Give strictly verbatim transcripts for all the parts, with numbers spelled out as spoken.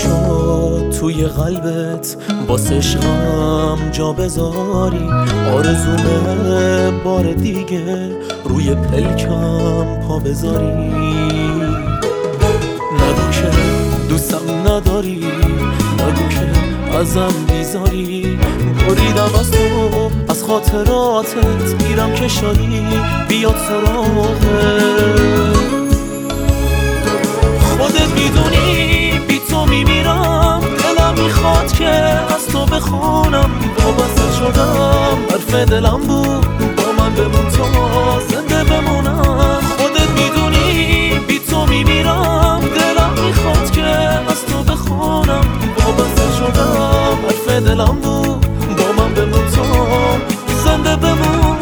شد توی قلبت واسه عشقم جا بذاری، آرزومه بار دیگه روی پلکم پا بذاری. نگو که دوستم نداری، نگو که ازم بیزاری، بریدم از تو از خاطراتت میرم که شادی بیاد سراغت. خودت میدونی بی تو میمیرم، دلم میخواد که از تو بخونم، وابسته شدم حرف دلم بود با من بمون تا زنده بمونم. خودت میدونی بی تو میمیرم، دلم میخواد که از تو بخونم، وابسته شدم حرف دلم بود با من بمون تا زنده بمونم.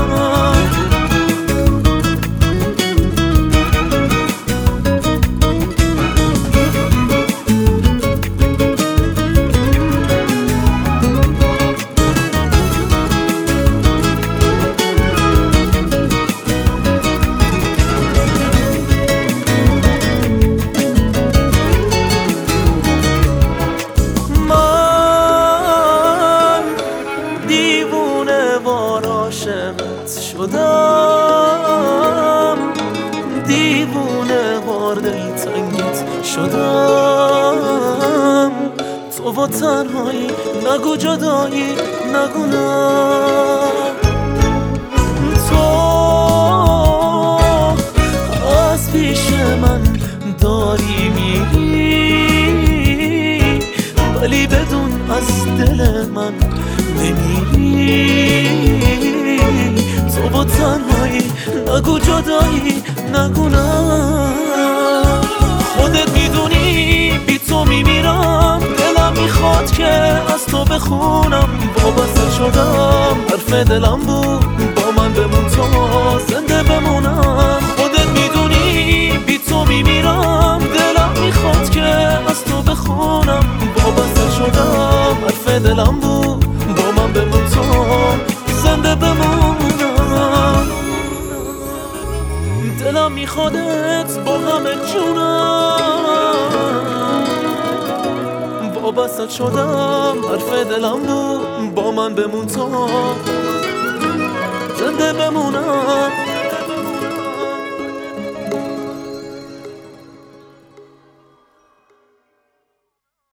شدم دیوونه وار دلتنگت شدم، تو با تنهایی نگو جدایی نگو نه، تو از پیش من داری میری ولی بدون از دل من نمیری. تو با تنهایی نگو جدایی نگو نه، خودت میدونی بی تو میمیرم، دلم میخواد که از تو بخونم، وابسته شدم حرف دلم بود با من بمون تا زنده بمونم. خودت میدونی بی تو میمیرم، دلم میخواد که از تو بخونم، وابسته شدم حرف دلم بود با من بمون تا زنده بمونم. دلم میخوادت با همه جونم، وابسته شدم حرف دلم بود با من بمون تا زنده بمونم.